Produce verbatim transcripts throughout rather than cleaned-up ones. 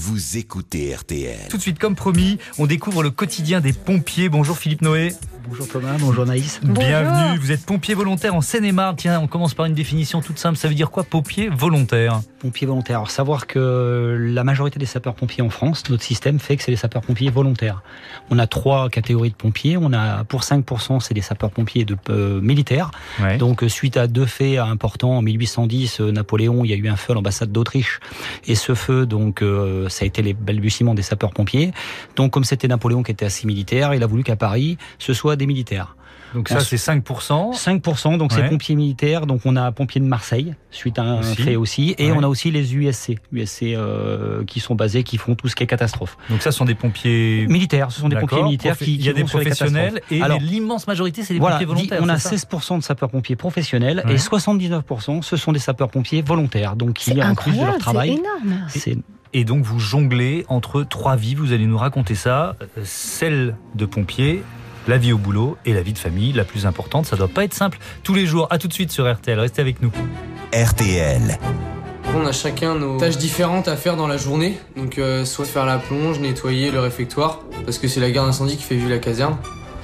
vous écoutez R T L. Tout de suite, comme promis, on découvre le quotidien des pompiers. Bonjour Philippe Noé. Bonjour Thomas, bonjour Naïs. Bienvenue, Bonjour. vous êtes pompier volontaire en Seine-et-Marne. Tiens, on commence par une définition toute simple. Ça veut dire quoi, pompier volontaire ? Pompiers volontaires. Alors, savoir que la majorité des sapeurs-pompiers en France, notre système fait que c'est des sapeurs-pompiers volontaires. On a trois catégories de pompiers. On a pour cinq pour cent, c'est des sapeurs-pompiers de, euh, militaires. Ouais. Donc, suite à deux faits importants, en mille huit cent dix, euh, Napoléon, il y a eu un feu à l'ambassade d'Autriche. Et ce feu, donc, euh, ça a été les balbutiements des sapeurs-pompiers. Donc, comme c'était Napoléon qui était assez militaire, il a voulu qu'à Paris, ce soit des militaires. Donc ça, c'est cinq pour cent. cinq pour cent, donc Ouais. c'est pompiers militaires. Donc on a pompiers de Marseille, suite à un Aussi. fait aussi. Et Ouais. on a aussi les U S C, U S C euh, qui sont basés, qui font tout ce qui est catastrophe. Donc ça, ce sont des pompiers Militaires, ce sont des D'accord. pompiers militaires Profi- qui, Il y a qui des vont sur les professionnels catastrophes. et Alors, l'immense majorité, c'est des voilà, pompiers volontaires. on a c'est ça seize pour cent de sapeurs-pompiers professionnels Ouais. et soixante-dix-neuf pour cent ce sont des sapeurs-pompiers volontaires. Donc qui, C'est en plus de leur incroyable, c'est travail, énorme. c'est Et donc vous jonglez entre trois vies, vous allez nous raconter ça, euh, celle de pompier, la vie au boulot et la vie de famille, la plus importante. Ça doit pas être simple tous les jours. À tout de suite sur R T L, restez avec nous. R T L. On a chacun nos tâches différentes à faire dans la journée. Donc euh, soit faire la plonge, nettoyer le réfectoire, parce que c'est la garde incendie qui fait vivre la caserne.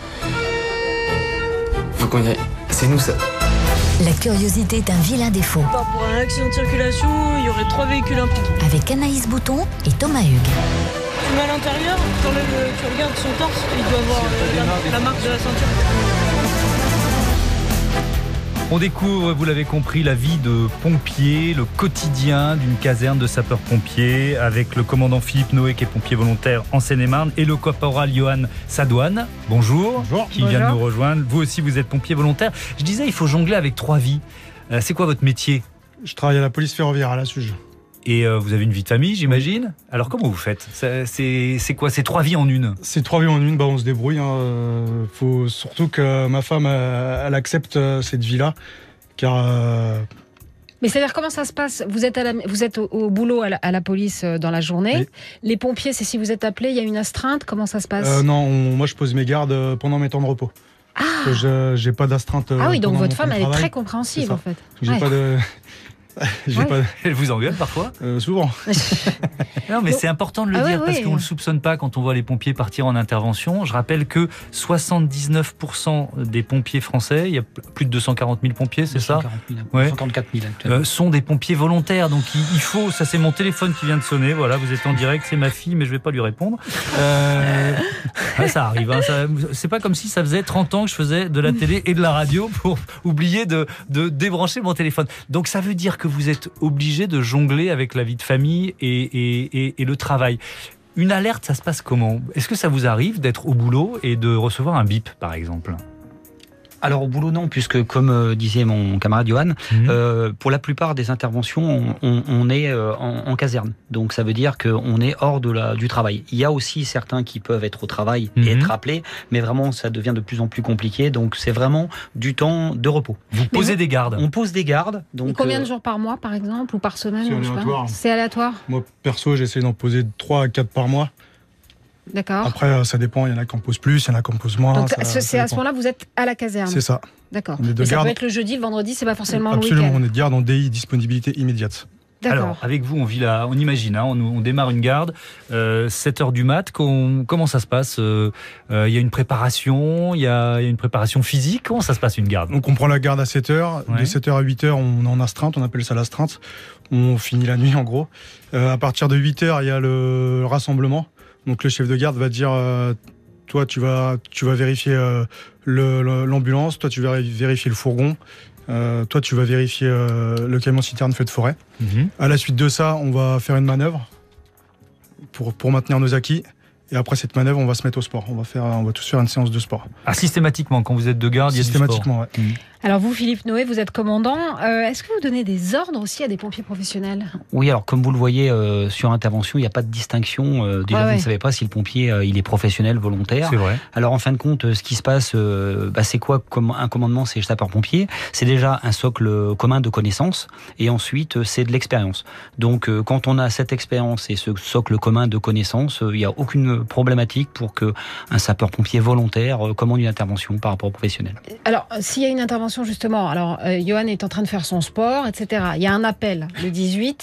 Faut qu'on y aille. C'est nous ça. La curiosité d'un vilain défaut. Par rapport à un accident de circulation, il y aurait trois véhicules impliqués. Avec Anaïs Bouton et Thomas Hugues. Tu mets à l'intérieur, tu, enlèves le- tu regardes son torse, il doit avoir euh, la, la marque de la ceinture. On découvre, vous l'avez compris, la vie de pompier, le quotidien d'une caserne de sapeurs-pompiers avec le commandant Philippe Noé qui est pompier volontaire en Seine-et-Marne et le caporal Johan Sadouane. Bonjour. Bonjour. Qui vient de Bonjour. nous rejoindre. Vous aussi, vous êtes pompier volontaire. Je disais, il faut jongler avec trois vies. Euh, c'est quoi votre métier ? Je travaille à la police ferroviaire à la Suge. Et euh, vous avez une vie de famille, j'imagine. Alors comment vous faites ? Ça, c'est, c'est quoi ? C'est trois vies en une ? C'est trois vies en une, bah on se débrouille. Hein. Euh, faut surtout que ma femme euh, elle accepte euh, cette vie-là, car euh, Mais c'est-à-dire, comment ça se passe ? Vous êtes, à la, vous êtes au, au boulot à la, à la police euh, dans la journée. Oui. Les pompiers, c'est si vous êtes appelé, il y a une astreinte. Comment ça se passe ? euh, non, on- moi je pose mes gardes euh, pendant mes temps de repos. Ah, Que je j'ai pas d'astreinte. euh, ah oui, donc pendant votre mon femme, temps de elle est travail. très compréhensive C'est ça. en fait. J'ai Ouais. pas de. j'ai Ouais. pas. Elle vous engueule parfois ? euh, souvent. Non, mais Donc- c'est important de le Ah ouais, dire parce ouais. qu'on ne le soupçonne pas quand on voit les pompiers partir en intervention. Je rappelle que soixante-dix-neuf pour cent des pompiers français, il y a plus de deux cent quarante mille pompiers, c'est ça ? deux cent quarante mille, Ouais. deux cent quarante-quatre mille actuellement. Euh, sont des pompiers volontaires. Donc il, il faut, ça c'est mon téléphone qui vient de sonner, voilà, vous êtes en direct, c'est ma fille, mais je vais pas lui répondre. Euh, ouais, ça arrive, hein, ça- c'est pas comme si ça faisait trente ans que je faisais de la télé et de la radio pour oublier de, de débrancher mon téléphone. Donc ça veut dire que vous êtes obligé de jongler avec la vie de famille et, et, et, et le travail. Une alerte, ça se passe comment ? Est-ce que ça vous arrive d'être au boulot et de recevoir un bip, par exemple ? Alors au boulot non, puisque comme euh, disait mon camarade Johan, Mmh. Euh, pour la plupart des interventions, on, on, on est euh, en, en caserne. Donc ça veut dire qu'on est hors de la, du travail. Il y a aussi certains qui peuvent être au travail et Mhm. être appelés, mais vraiment ça devient de plus en plus compliqué. Donc c'est vraiment du temps de repos. Vous posez vous- des gardes. On pose des gardes. Et Donc, combien euh, de jours par mois, par exemple, ou par semaine C'est ou je sais pas. aléatoire. C'est aléatoire. Moi perso, j'essaie d'en poser trois à quatre par mois. D'accord. Après, euh, ça dépend. Il y en a qui en posent plus, il y en a qui en posent moins. Donc ça- c'est ça c'est à ce dépend. moment-là, vous êtes à la caserne. C'est ça. D'accord. On est de Mais ça garde. peut être le jeudi, le vendredi, c'est pas forcément Absolument. le On week-end. est de garde en D I, disponibilité immédiate. D'accord. Alors, avec vous, on vit là, on imagine, hein, on, on démarre une garde, euh, sept heures du mat, qu'on- comment ça se passe ? euh, euh, Il y a une préparation, il y a, il y a une préparation physique, comment ça se passe une garde ? Donc on prend la garde à sept heures. Ouais. De sept heures à huit heures, on est en astreinte, on appelle ça l'astreinte. On finit la nuit en gros. Euh, à partir de huit heures, il y a le rassemblement. Donc le chef de garde va dire euh, toi tu vas tu vas vérifier euh, le- le- l'ambulance, toi tu vas vérifier le fourgon, euh, toi tu vas vérifier euh, le camion citerne feu de forêt. À la suite de ça, on va faire une manœuvre pour pour maintenir nos acquis. Et après cette manœuvre, on va se mettre au sport. On va faire on va tous faire une séance de sport. Ah, systématiquement, quand vous êtes de garde, il y a du sport. Systématiquement, ouais. Alors vous, Philippe Noé, vous êtes commandant. Euh, Est-ce que vous donnez des ordres aussi à des pompiers professionnels ? Oui, alors comme vous le voyez euh, sur intervention, il n'y a pas de distinction. Euh, déjà, Ouais, vous ouais. ne savez pas si le pompier euh, il est professionnel, volontaire. C'est vrai. Alors en fin de compte, euh, ce qui se passe, euh, bah, c'est quoi comme un commandement, c'est sapeur-pompier. C'est déjà un socle commun de connaissances, et ensuite euh, c'est de l'expérience. Donc euh, quand on a cette expérience et ce socle commun de connaissances, euh, il n'y a aucune problématique pour que un sapeur-pompier volontaire euh, commande une intervention par rapport au professionnel. Alors, euh, s'il y a une intervention justement, alors euh, Johan est en train de faire son sport, et cetera. Il y a un appel le dix-huit.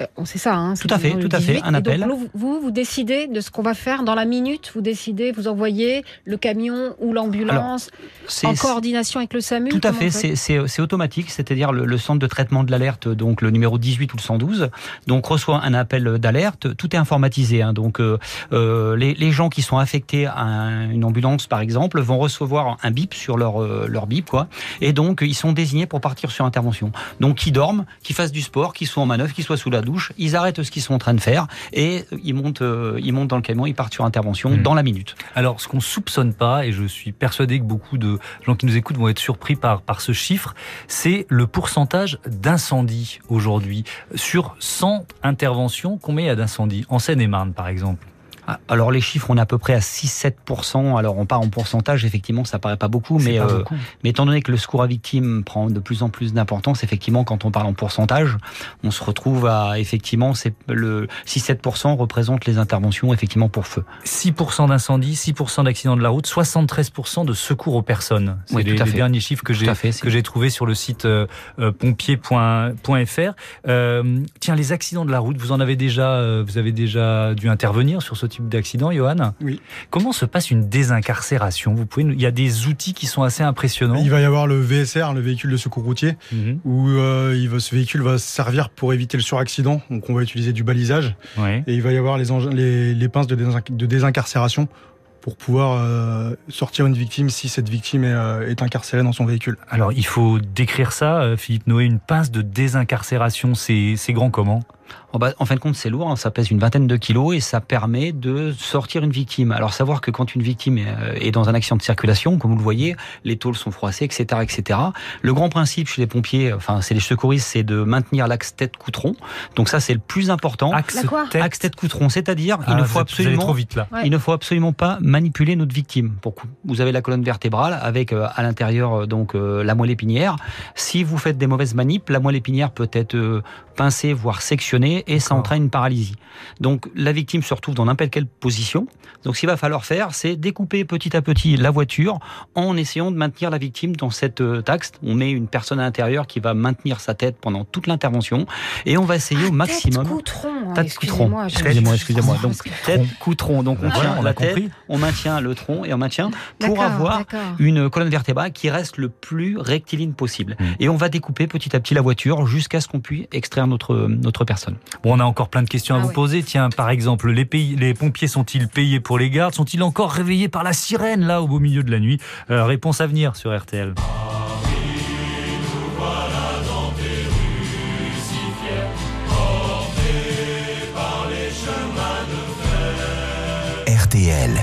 Euh, c'est ça, hein, Tout à fait, tout à fait, un appel. Et donc, vous, vous décidez de ce qu'on va faire dans la minute. Vous décidez, vous envoyez le camion ou l'ambulance en coordination avec le SAMU. Tout à fait, c'est, c'est, c'est automatique, c'est-à-dire le, le centre de traitement de l'alerte, donc le numéro dix-huit ou le cent douze, donc reçoit un appel d'alerte. Tout est informatisé, hein, donc euh, euh, les, les gens qui sont affectés à un, une ambulance, par exemple, vont recevoir un bip sur leur euh, leur bip, quoi, et donc ils sont désignés pour partir sur intervention. Donc qui dorment, qui fassent du sport, qui soient en manœuvre, qui soient sous la douche. Ils arrêtent ce qu'ils sont en train de faire et ils montent, euh, ils montent dans le camion, ils partent sur intervention mmh. dans la minute. Alors, ce qu'on soupçonne pas, et je suis persuadé que beaucoup de gens qui nous écoutent vont être surpris par, par ce chiffre, c'est le pourcentage d'incendies aujourd'hui. Sur cent interventions, combien il y a d'incendies en Seine-et-Marne, par exemple? Alors les chiffres, on est à peu près à six à sept pour cent. Alors on part en pourcentage, effectivement, ça paraît pas beaucoup, mais, pas euh, beaucoup. mais étant donné que le secours à victimes prend de plus en plus d'importance, effectivement, quand on parle en pourcentage, on se retrouve à, effectivement, c'est le six à sept pour cent représente les interventions, effectivement, pour feu. six pour cent d'incendies, six pour cent d'accidents de la route, soixante-treize pour cent de secours aux personnes. C'est oui, les, les derniers chiffres que j'ai, fait, que j'ai trouvés sur le site euh, pompier point f r. Euh, tiens, les accidents de la route, vous en avez déjà, euh, vous avez déjà dû intervenir sur ce type d'accident, Johan? Oui. Comment se passe une désincarcération? Vous pouvez, il y a des outils qui sont assez impressionnants. Il va y avoir le V S R, le véhicule de secours routier, mmh. où euh, il va, ce véhicule va servir pour éviter le suraccident. Donc on va utiliser du balisage. Ouais. Et il va y avoir les, engins, les, les pinces de, désinc- de désincarcération pour pouvoir euh, sortir une victime si cette victime est, euh, est incarcérée dans son véhicule. Alors il faut décrire ça, euh, Philippe Noé, une pince de désincarcération, c'est, c'est grand comment? Oh bah, en fin de compte, c'est lourd, hein, ça pèse une vingtaine de kilos et ça permet de sortir une victime. Alors savoir que quand une victime est, est dans un accident de circulation, comme vous le voyez, les tôles sont froissées, et cetera, et cetera. Le grand principe chez les pompiers, enfin c'est les secouristes, c'est de maintenir l'axe tête-coutron. Donc ça c'est le plus important. Axe tête. Axe tête-coutron, c'est-à-dire ah, il ne faut absolument, trop vite là. Ouais. Il ne faut absolument pas manipuler notre victime. Vous avez la colonne vertébrale avec euh, à l'intérieur donc euh, la moelle épinière. Si vous faites des mauvaises manips, la moelle épinière peut être euh, pincée voire sectionnée. Et ça entraîne une paralysie. Donc la victime se retrouve dans n'importe quelle position. Donc ce qu'il va falloir faire, c'est découper petit à petit la voiture en essayant de maintenir la victime dans cette axe. On met une personne à l'intérieur qui va maintenir sa tête pendant toute l'intervention et on va essayer ah, au maximum. Tête coutron. Tête excusez-moi, excusez-moi, excusez-moi. Donc tête coutron. Donc on voilà, tient on la tête, compris. On maintient le tronc et on maintient pour d'accord, avoir d'accord. une colonne vertébrale qui reste le plus rectiligne possible. Mmh. Et on va découper petit à petit la voiture jusqu'à ce qu'on puisse extraire notre notre personne. Bon, on a encore plein de questions à ah vous oui. poser. Tiens, par exemple, les, pays, les pompiers sont-ils payés pour les gardes? Sont-ils encore réveillés par la sirène, là, au beau milieu de la nuit? euh, Réponse à venir sur R T L. R T L.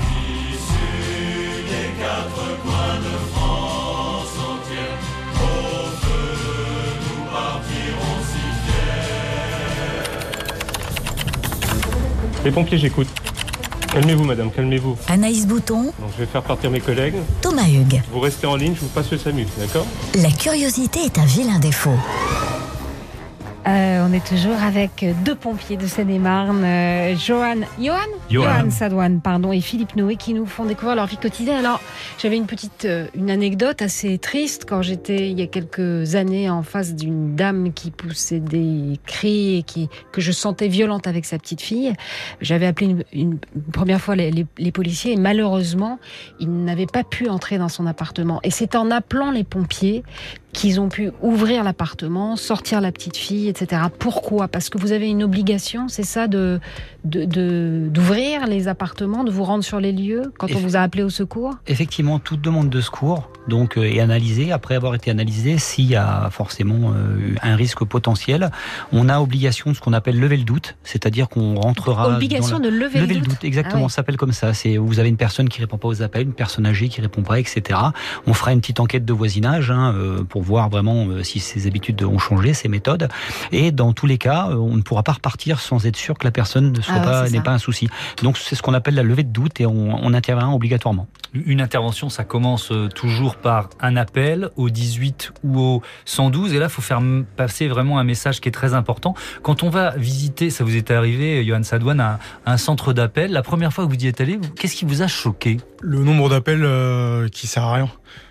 Les pompiers, j'écoute. Calmez-vous, madame, calmez-vous. Anaïs Bouton. Donc, je vais faire partir mes collègues. Thomas Hugues. Vous restez en ligne, je vous passe le SAMU, d'accord? La curiosité est un vilain défaut. Euh, on est toujours avec deux pompiers de Seine-et-Marne, euh, Johan, Johan, Johan Sadouane, pardon, et Philippe Noé, qui nous font découvrir leur vie quotidienne. Alors, j'avais une petite, euh, une anecdote assez triste quand j'étais il y a quelques années en face d'une dame qui poussait des cris et qui que je sentais violente avec sa petite fille. J'avais appelé une, une, une première fois les, les, les policiers et malheureusement, ils n'avaient pas pu entrer dans son appartement. Et c'est en appelant les pompiers qu'ils ont pu ouvrir l'appartement, sortir la petite fille, et cetera. Pourquoi? Parce que vous avez une obligation, c'est ça, de, de, de, d'ouvrir les appartements, de vous rendre sur les lieux quand Eff- on vous a appelé au secours? Effectivement, toute demande de secours donc, euh, est analysée. Après avoir été analysée, s'il y a forcément euh, un risque potentiel, on a obligation de ce qu'on appelle lever le doute, c'est-à-dire qu'on rentrera... Obligation dans la... de lever, lever le doute. doute, Exactement, ah oui. Ça s'appelle comme ça. C'est, vous avez une personne qui répond pas aux appels, une personne âgée qui répond pas, et cetera. On fera une petite enquête de voisinage hein, euh, pour voir vraiment euh, si ses habitudes ont changé, ses méthodes. Et dans tous les cas, euh, on ne pourra pas repartir sans être sûr que la personne ne soit ah, pas, n'est pas un souci. Donc c'est ce qu'on appelle la levée de doute et on, on intervient obligatoirement. Une intervention, ça commence toujours par un appel au dix-huit ou au cent douze. Et là, il faut faire passer vraiment un message qui est très important. Quand on va visiter, ça vous est arrivé, Johan Sadouane, un, un centre d'appel, la première fois que vous y êtes allé, qu'est-ce qui vous a choqué? Le nombre d'appels euh, qui sert à rien.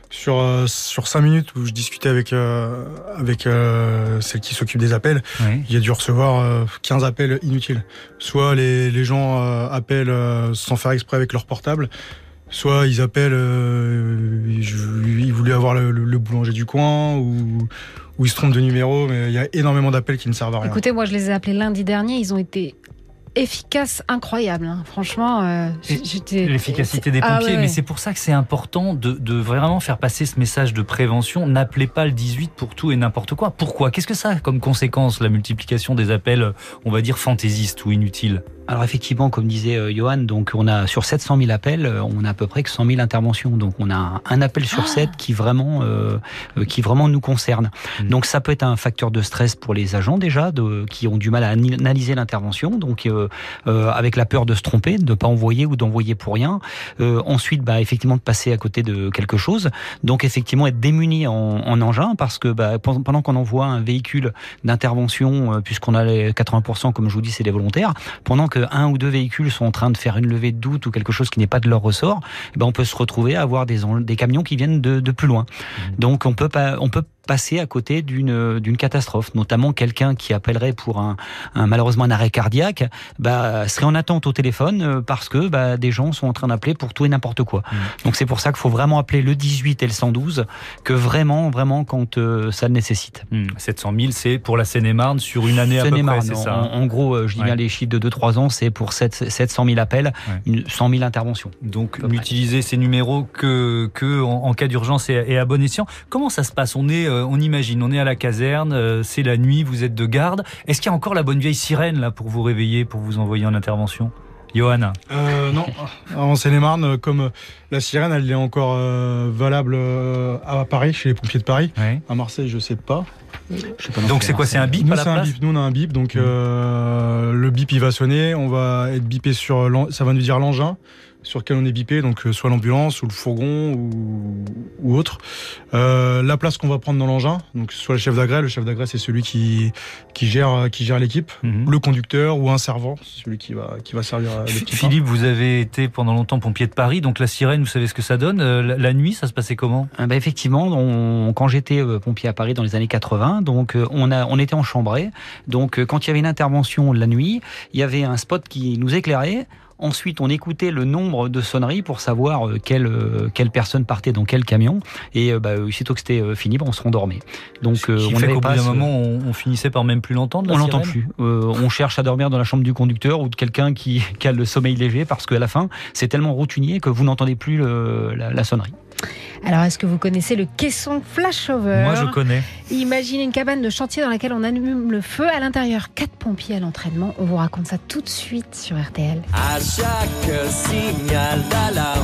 sur euh, sur cinq minutes où je discutais avec euh, avec euh, celle qui s'occupe des appels, oui. Il a dû recevoir euh, quinze appels inutiles. Soit les les gens euh, appellent euh, sans faire exprès avec leur portable, soit ils appellent, euh, ils voulaient avoir le, le, le boulanger du coin, ou ou ils se trompent de numéro, mais il y a énormément d'appels qui ne servent à rien. Écoutez, moi je les ai appelés lundi dernier, ils ont été efficace, incroyable. Hein. Franchement, euh, j'étais... L'efficacité des pompiers, ah, ouais, ouais. Mais c'est pour ça que c'est important de, de vraiment faire passer ce message de prévention. N'appelez pas le dix-huit pour tout et n'importe quoi. Pourquoi ? Qu'est-ce que ça a comme conséquence, la multiplication des appels, on va dire, fantaisistes ou inutiles ? Alors effectivement, comme disait euh, Johan, donc on a sur sept cent mille appels, on a à peu près que cent mille interventions. Donc on a un, un appel sur ah. sept qui vraiment, euh, qui vraiment nous concerne. Mmh. Donc ça peut être un facteur de stress pour les agents déjà, de, qui ont du mal à analyser l'intervention. Donc euh, euh, avec la peur de se tromper, de ne pas envoyer ou d'envoyer pour rien. Euh, ensuite, bah, effectivement, de passer à côté de quelque chose. Donc effectivement, être démuni en, en engin, parce que bah, pendant qu'on envoie un véhicule d'intervention, euh, puisqu'on a les quatre-vingts pour cent, comme je vous dis, c'est des volontaires, pendant que un ou deux véhicules sont en train de faire une levée de doute ou quelque chose qui n'est pas de leur ressort, eh ben on peut se retrouver à avoir des, des camions qui viennent de, de plus loin. Mmh. Donc on peut pas, on peut passer à côté d'une d'une catastrophe, notamment quelqu'un qui appellerait pour un, un malheureusement un arrêt cardiaque, bah serait en attente au téléphone parce que bah des gens sont en train d'appeler pour tout et n'importe quoi. Mmh. Donc c'est pour ça qu'il faut vraiment appeler le dix-huit et le cent douze, que vraiment vraiment quand euh, ça le nécessite. Mmh. sept cent mille, c'est pour la Seine-et-Marne sur une année à peu près, c'est ça. En, en gros, je dis ouais. bien les chiffres de deux trois ans, c'est pour sept cent mille appels, ouais. cent mille interventions. Donc n'utilisez ces numéros que que en, en cas d'urgence et, et à bon escient. Comment ça se passe ? On est euh, on imagine, on est à la caserne, euh, c'est la nuit, vous êtes de garde. Est-ce qu'il y a encore la bonne vieille sirène là pour vous réveiller, pour vous envoyer en intervention ? Johan ? euh, Non, en Seine-et-Marne, comme la sirène, elle est encore euh, valable euh, à Paris, chez les pompiers de Paris. Oui. À Marseille, je sais pas. Je sais pas donc c'est quoi, c'est un bip Nous, à la c'est place ? un bip. Nous, on a un bip, donc mmh. euh, le bip il va sonner, on va être bipé sur, ça va nous dire l'engin sur lequel on est bipé, donc euh, soit l'ambulance ou le fourgon ou, ou autre. Euh, la place qu'on va prendre dans l'engin, donc soit le chef d'agrès, le chef d'agrès c'est celui qui qui gère qui gère l'équipe, mmh. le conducteur ou un servant, celui qui va qui va servir à l'équipe. Philippe, vous avez été pendant longtemps pompier de Paris, donc la sirène, vous savez ce que ça donne. Euh, la, la nuit, ça se passait comment ? Ah bah effectivement, on, quand j'étais euh, pompier à Paris dans les années quatre-vingts, donc euh, on a on était en chambrée, donc euh, quand il y avait une intervention la nuit, il y avait un spot qui nous éclairait. Ensuite, on écoutait le nombre de sonneries pour savoir quelle, quelle personne partait dans quel camion. Et bah, aussitôt que c'était fini, bah, on se rendormait. Donc, euh, on fait qu'au bout d'un moment, on, on finissait par même plus l'entendre. On l'entend plus. Euh, on cherche à dormir dans la chambre du conducteur ou de quelqu'un qui, qui a le sommeil léger, parce qu'à la fin, c'est tellement routinier que vous n'entendez plus le, la, la sonnerie. Alors, est-ce que vous connaissez le caisson flashover ? Moi, je connais. Imaginez une cabane de chantier dans laquelle on allume le feu. À l'intérieur, quatre pompiers à l'entraînement. On vous raconte ça tout de suite sur R T L. À chaque signal d'alarme,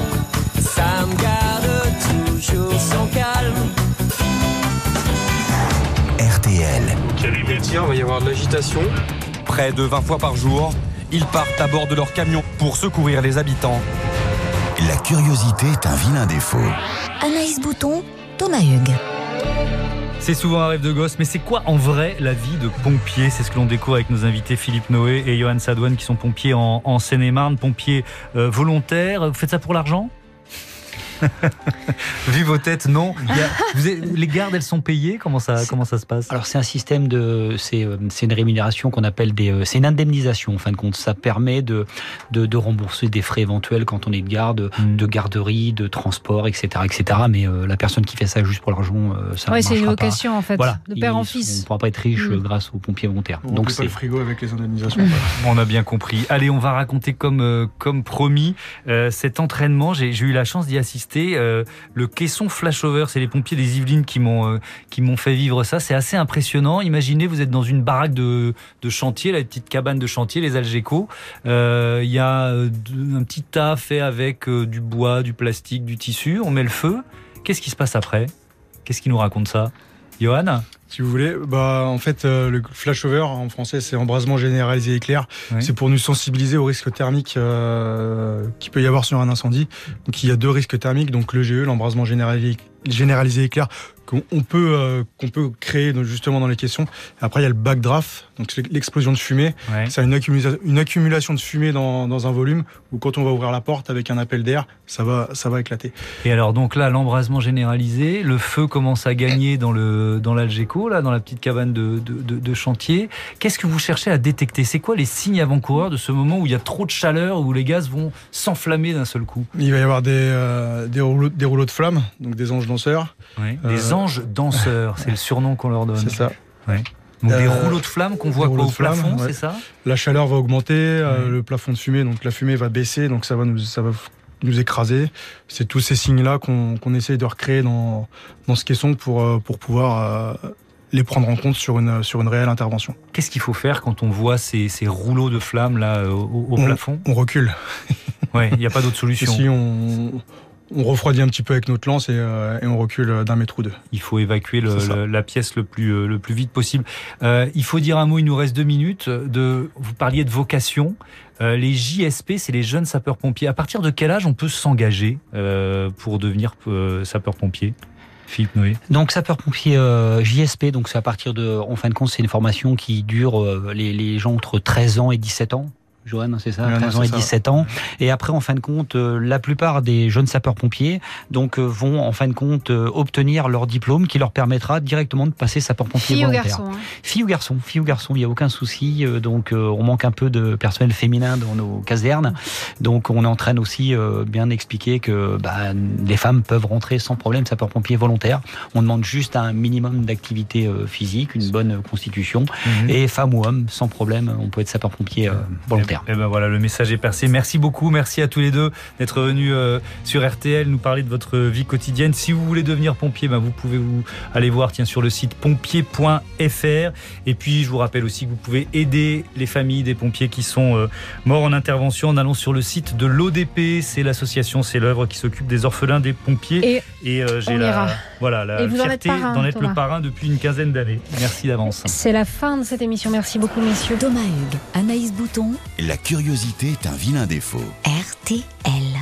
ça me garde toujours son calme. R T L. Quel tir, il va y avoir de l'agitation. Près de vingt fois par jour, ils partent à bord de leur camion pour secourir les habitants. La curiosité est un vilain défaut. Anaïs Bouton, Thomas Hugues. C'est souvent un rêve de gosse, mais c'est quoi en vrai la vie de pompier ? C'est ce que l'on découvre avec nos invités Philippe Noé et Johan Sadouane, qui sont pompiers en, en Seine-et-Marne, pompiers euh, volontaires. Vous faites ça pour l'argent ? Vu vos têtes, non. Il y a, vous avez, les gardes, elles sont payées. Comment ça, comment ça se passe ? Alors c'est un système de, c'est, c'est une rémunération qu'on appelle des, c'est une indemnisation en fin de compte. Ça permet de, de, de rembourser des frais éventuels quand on est de garde, mmh. de garderie, de transport, et cetera, et cetera. Mais euh, la personne qui fait ça juste pour l'argent, euh, ça. Oui, c'est une vocation pas. En fait, voilà. De père en fils. On ne pourra pas être riche mmh. grâce aux pompiers volontaires. On Donc c'est pas le frigo avec les indemnisations. Mmh. On a bien compris. Allez, on va raconter comme euh, comme promis euh, cet entraînement. J'ai, j'ai eu la chance d'y assister. Euh, Le caisson flashover, c'est les pompiers des Yvelines qui m'ont euh, qui m'ont fait vivre ça. C'est assez impressionnant. Imaginez, vous êtes dans une baraque de, de chantier, la petite cabane de chantier, les Algeco. Il euh, y a euh, un petit tas fait avec euh, du bois, du plastique, du tissu. On met le feu. Qu'est-ce qui se passe après ? Qu'est-ce qui nous raconte ça ? Johan ? Si vous voulez, bah en fait euh, le flashover en français c'est embrasement généralisé éclair. Oui. C'est pour nous sensibiliser au risque thermique euh, qu'il peut y avoir sur un incendie. Donc il y a deux risques thermiques, donc le G E, l'embrasement généralisé, généralisé éclair, qu'on on peut, euh, qu'on peut créer donc, justement dans les caissons. Après, il y a le backdraft, donc c'est l'explosion de fumée. Ouais. C'est une, accumula- une accumulation de fumée dans, dans un volume où quand on va ouvrir la porte avec un appel d'air, ça va, ça va éclater. Et alors donc là, l'embrasement généralisé, le feu commence à gagner dans le dans l'Algeco, là, dans la petite cabane de, de, de, de chantier. Qu'est-ce que vous cherchez à détecter? C'est quoi les signes avant-coureurs de ce moment où il y a trop de chaleur, où les gaz vont s'enflammer d'un seul coup? Il va y avoir des, euh, des, rouleaux, des rouleaux de flammes, donc des anges danseurs. Ouais. Euh, Des anges danseurs, c'est le surnom qu'on leur donne. C'est ça. Ouais. Donc Euh, des rouleaux de flammes qu'on voit des quoi, rouleaux au de flammes, plafond, ouais. c'est ça? La chaleur va augmenter, euh, Ouais. le plafond de fumée, donc la fumée va baisser, donc ça va nous, ça va nous écraser. C'est tous ces signes-là qu'on, qu'on essaye de recréer dans, dans ce caisson pour, euh, pour pouvoir euh, les prendre en compte sur une, sur une réelle intervention. Qu'est-ce qu'il faut faire quand on voit ces, ces rouleaux de flammes là au, au on, plafond? On recule. Ouais, il n'y a pas d'autre solution. Ici, on, on refroidit un petit peu avec notre lance et, euh, et on recule d'un mètre ou deux. Il faut évacuer le, le, la pièce le plus, euh, le plus vite possible. Euh, il faut dire un mot, il nous reste deux minutes. De, vous parliez de vocation. Euh, les J S P, c'est les jeunes sapeurs-pompiers. À partir de quel âge on peut s'engager euh, pour devenir euh, sapeur-pompier? Philippe Noé. Donc sapeur-pompier euh, J S P, donc c'est à partir de, en fin de compte, c'est une formation qui dure euh, les, les gens entre treize ans et dix-sept ans. Joanne, c'est ça, ouais, treize non, ans et ça. dix-sept ans. Et après, en fin de compte, euh, la plupart des jeunes sapeurs-pompiers donc, euh, vont, en fin de compte, euh, obtenir leur diplôme qui leur permettra directement de passer sapeur-pompier Fille ou volontaire. garçon, hein. Fille ou garçon, fille ou garçon, il n'y a aucun souci. Euh, donc, euh, on manque un peu de personnel féminin dans nos casernes. Donc, on est en train aussi euh, bien expliquer que bah, les femmes peuvent rentrer sans problème sapeur-pompier volontaire. On demande juste un minimum d'activité euh, physique, une bonne constitution. Mmh. Et femme ou homme, sans problème, on peut être sapeur-pompier euh, volontaire. Et ben voilà, le message est percé. Merci beaucoup, merci à tous les deux d'être venus euh, sur R T L nous parler de votre vie quotidienne. Si vous voulez devenir pompier, ben vous pouvez vous aller voir tiens, sur le site pompier point f r. Et puis je vous rappelle aussi que vous pouvez aider les familles des pompiers qui sont euh, morts en intervention en allant sur le site de l'O D P. C'est l'association, c'est l'œuvre qui s'occupe des orphelins des pompiers. Et, Et euh, j'ai on la, ira. voilà, la Et vous en êtes fierté parrain, d'en être Thomas. le parrain depuis une quinzaine d'années. Merci d'avance. C'est la fin de cette émission. Merci beaucoup, messieurs. Thomas Hugues, Anaïs Bouton, La curiosité est un vilain défaut. R T L.